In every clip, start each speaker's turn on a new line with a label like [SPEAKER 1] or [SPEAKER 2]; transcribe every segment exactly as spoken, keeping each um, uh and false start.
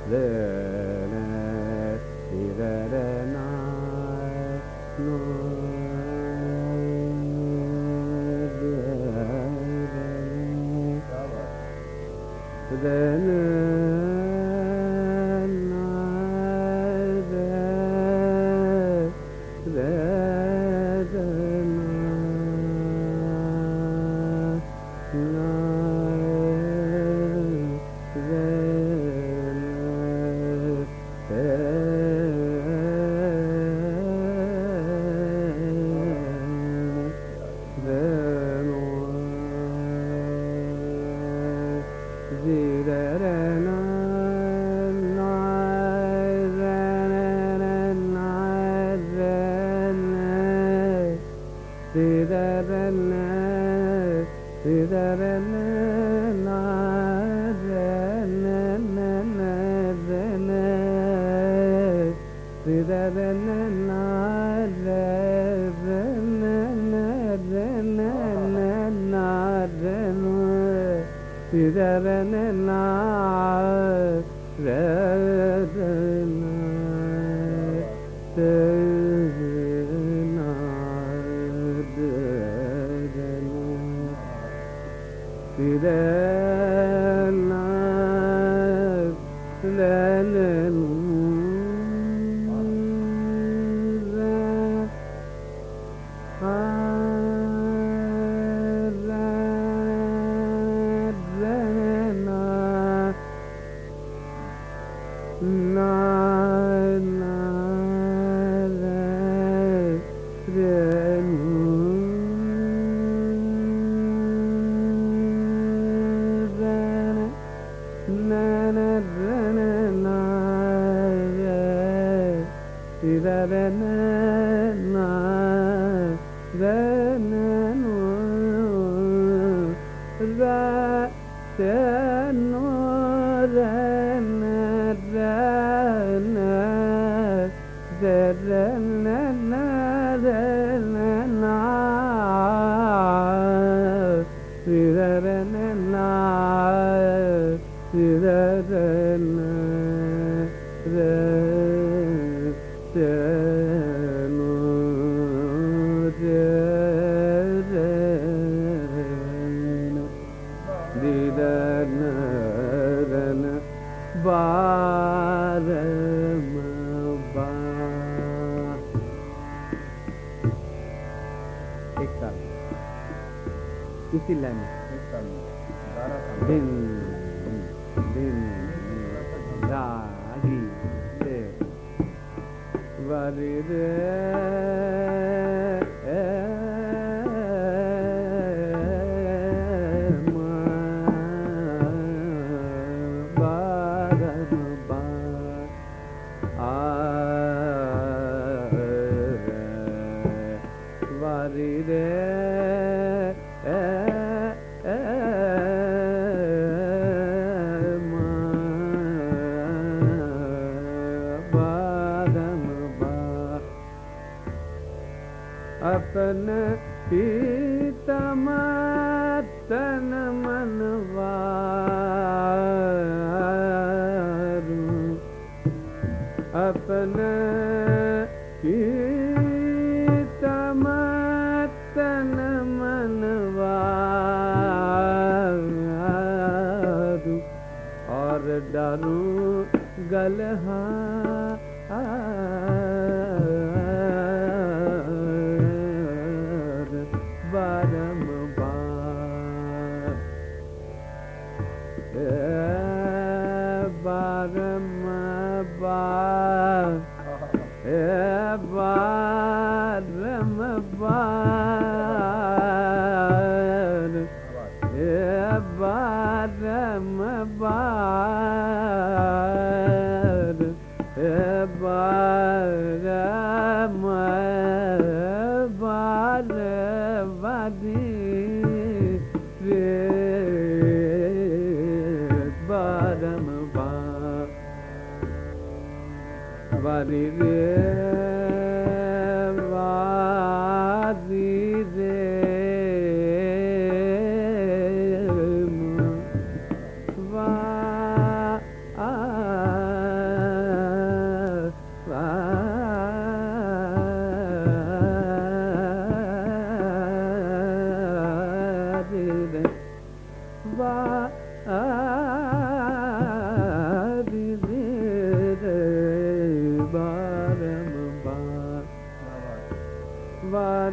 [SPEAKER 1] Ah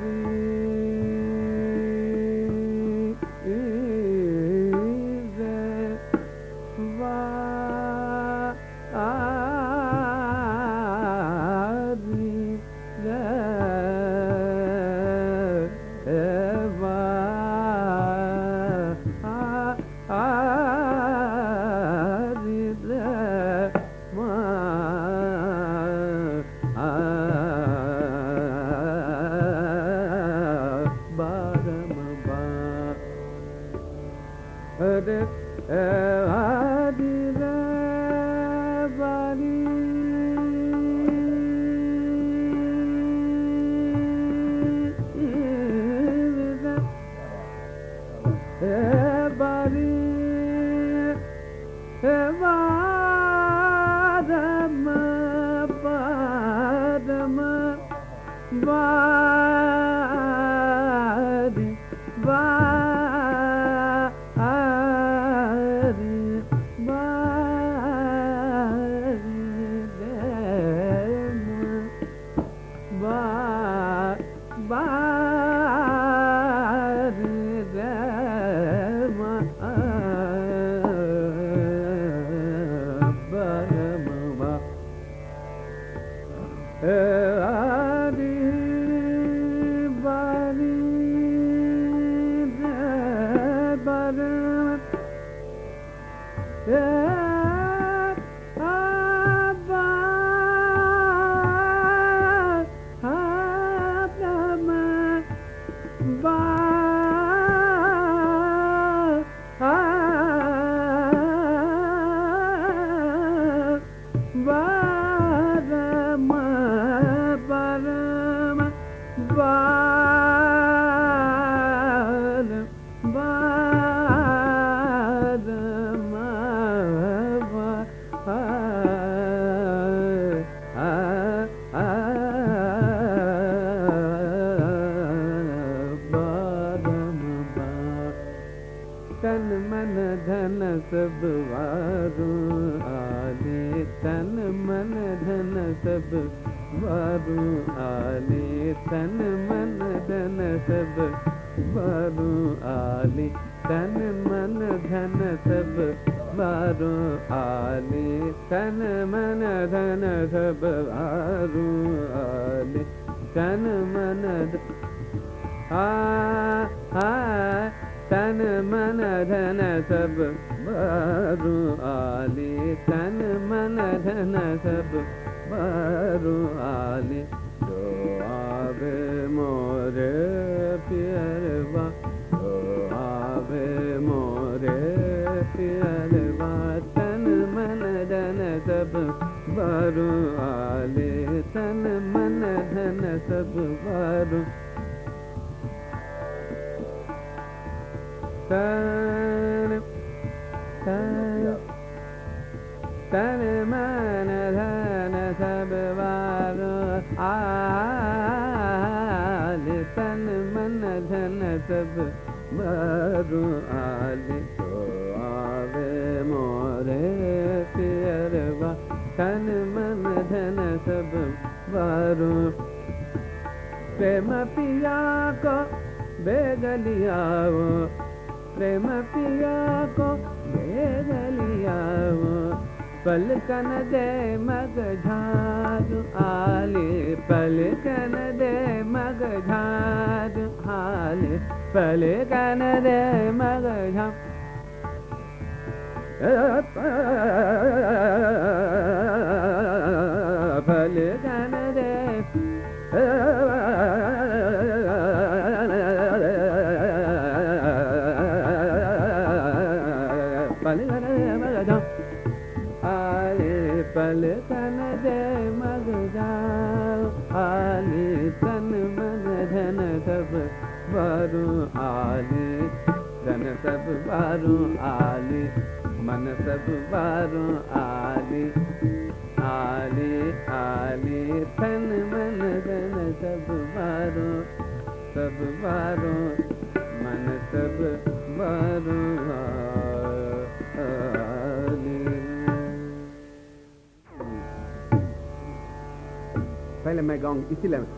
[SPEAKER 1] पहले मैं गाऊंगी इसी लय में।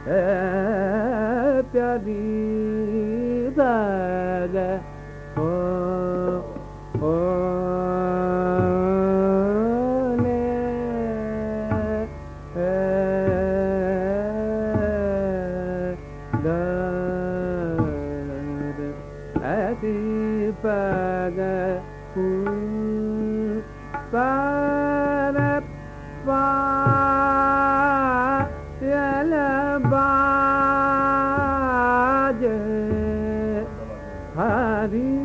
[SPEAKER 1] प्यारी पग हो हो ले दर ऐसी पग पर पायल बाज हरी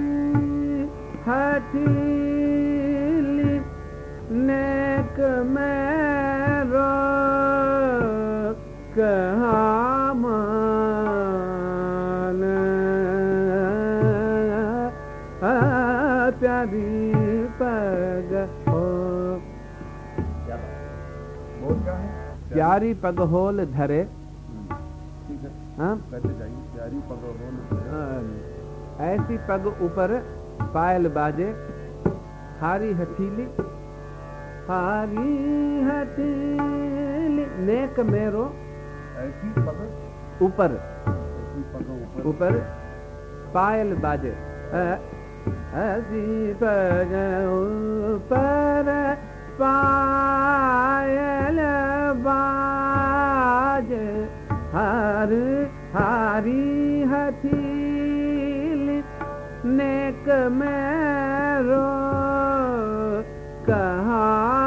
[SPEAKER 1] हठीली नेक मेरो कहाँ मान प्यारी पग हो प्यारी पग होल धरे। हाँ
[SPEAKER 2] प्यारी पग होल
[SPEAKER 1] ऐसी पग ऊपर पायल बाजे हारी हथीली हारी हथीली नेक मेरो
[SPEAKER 2] ऐसी पग
[SPEAKER 1] ऊपर
[SPEAKER 2] ऐसी पग ऊपर
[SPEAKER 1] ऊपर पायल बाजे ऐसी पग ऊपर पायल बाजे हर हारी हथीली नेक मेरो कहाँ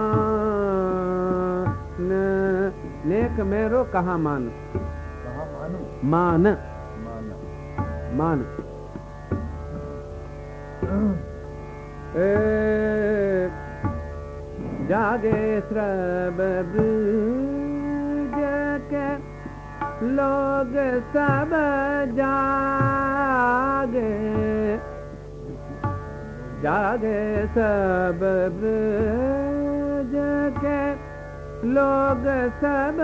[SPEAKER 1] मान नेक मेरो कहाँ मान
[SPEAKER 2] कहाँ मानू
[SPEAKER 1] मान
[SPEAKER 2] मान
[SPEAKER 1] मान ए जागे श्रब ब्रज के लोग सब जागे जागे सब ब्रज के लोग सब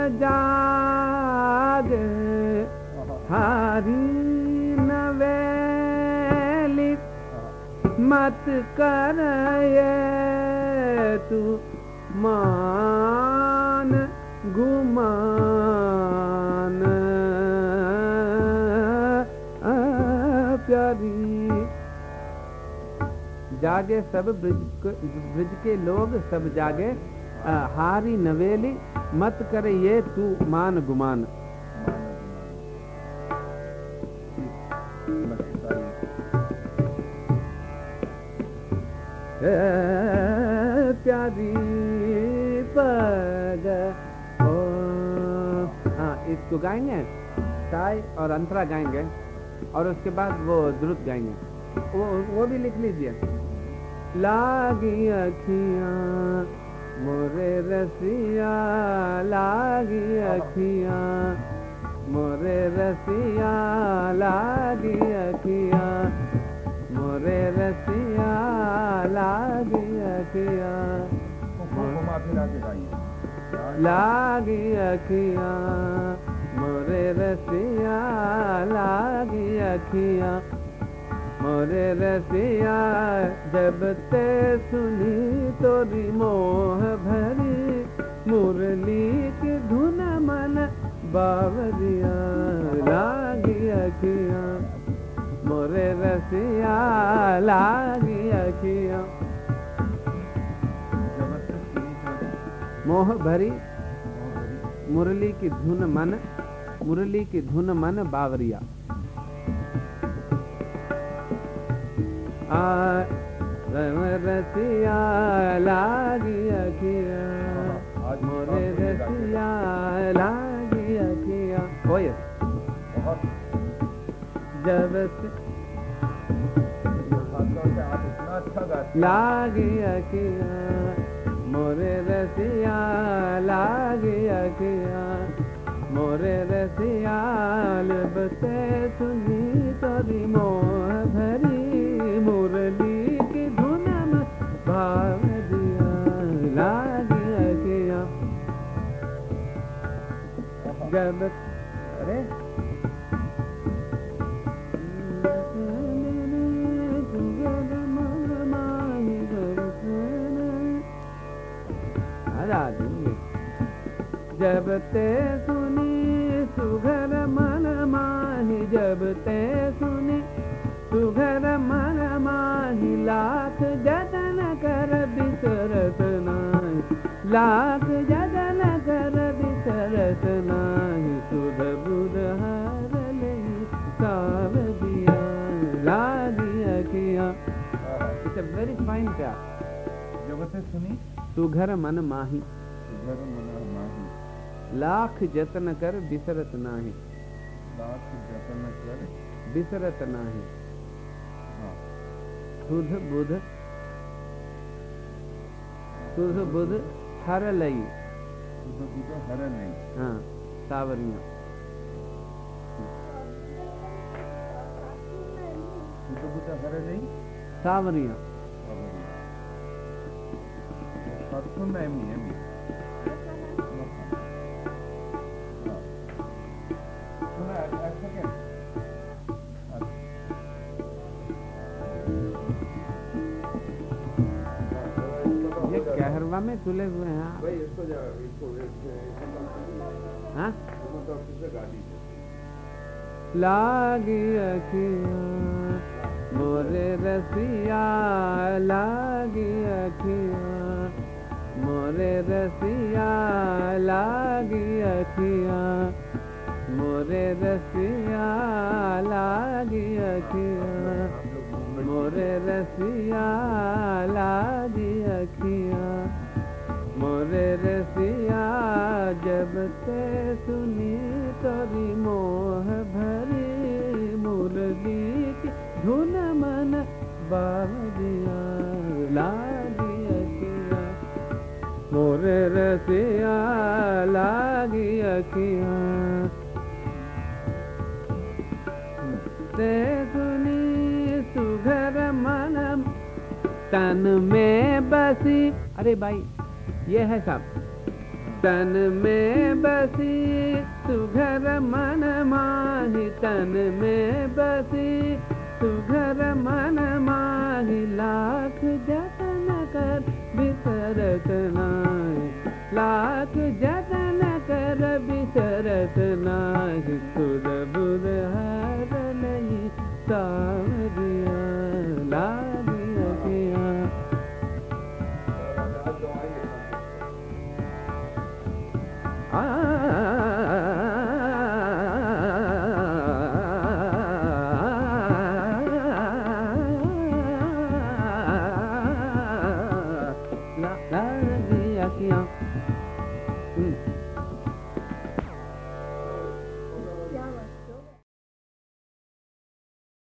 [SPEAKER 1] जागे हारी नवेली मत कर ये तू मान गुमान प्यारी जागे सब ब्रज ब्रज के लोग सब जागे हारी नवेली मत कर ये तू मान गुमान प्यारी पग हो। हाँ इसको गाएंगे ताई और अंतरा गाएंगे और उसके बाद वो द्रुत गाएंगे वो वो भी लिख लीजिए। लागी अखियाँ मोरे रसिया लागी अखियाँ मोरे रसिया लागी अखियाँ मोरे रसिया लागी अखियाँ लागी अखियाँ मोरे रसिया लागी अखियाँ मोरे रसिया जब ते सुनी तोरी मोह भरी मुरली की धुन मन बावरिया लागी अखियाँ मोरे रसिया लागी अखियाँ मोह भरी मुरली की धुन मन मुरली की धुन मन बावरिया आ रसिया लागी अखिया मोरे रसिया लागी अखिया होए जब लागी अखिया मोरे रसिया लागी अखिया मोरे रसिया बते सुनी तोरी मोह भरी मुरली की धुन में भाव दिया लागी अखिया जब अरे जब ते सुनी पाइन पिया
[SPEAKER 2] जब ते सुनी
[SPEAKER 1] सुघर मन माही
[SPEAKER 2] घर मन माही
[SPEAKER 1] लाख जतन कर बिसरत नाही
[SPEAKER 2] लाख जतन कर
[SPEAKER 1] बिसरत नाही
[SPEAKER 2] हाँ
[SPEAKER 1] सुध बुध सुध बुध हर लई
[SPEAKER 2] सुध बुध हर नहीं
[SPEAKER 1] हाँ सावरियां
[SPEAKER 2] सुध बुध हर नहीं
[SPEAKER 1] सावरियां
[SPEAKER 2] सत्सुन एमी एमी सुना ऐसा क्या
[SPEAKER 1] ये कहरवा में तुले हुए हैं
[SPEAKER 2] भाई इसको जा इसको
[SPEAKER 1] हाँ
[SPEAKER 2] तो किसे गाड़ी
[SPEAKER 1] लागी अखियाँ मोरे रसिया लागी अखियाँ मोरे रसिया लागी अखियाँ मोरे रसिया लागी अखियाँ मोरे रसिया लागी अखियाँ मोरे रसिया जब ते सुनी तोरी मोह भरी मुरली की धुन मन बावरिया लागी अखियाँ मोरे रसिया लागी अखियाँ ते सुनी सुघर मन तन में बसी अरे भाई ये है सब तन में बसी सुघर मन माही तन में बसी सुघर मन माही लाख जतन कर बिसरत नाही लाख जतन कर बिसरत नाही सुध बुध हर नहीं सावरिया लागी अखियाँ लागी अखियाँ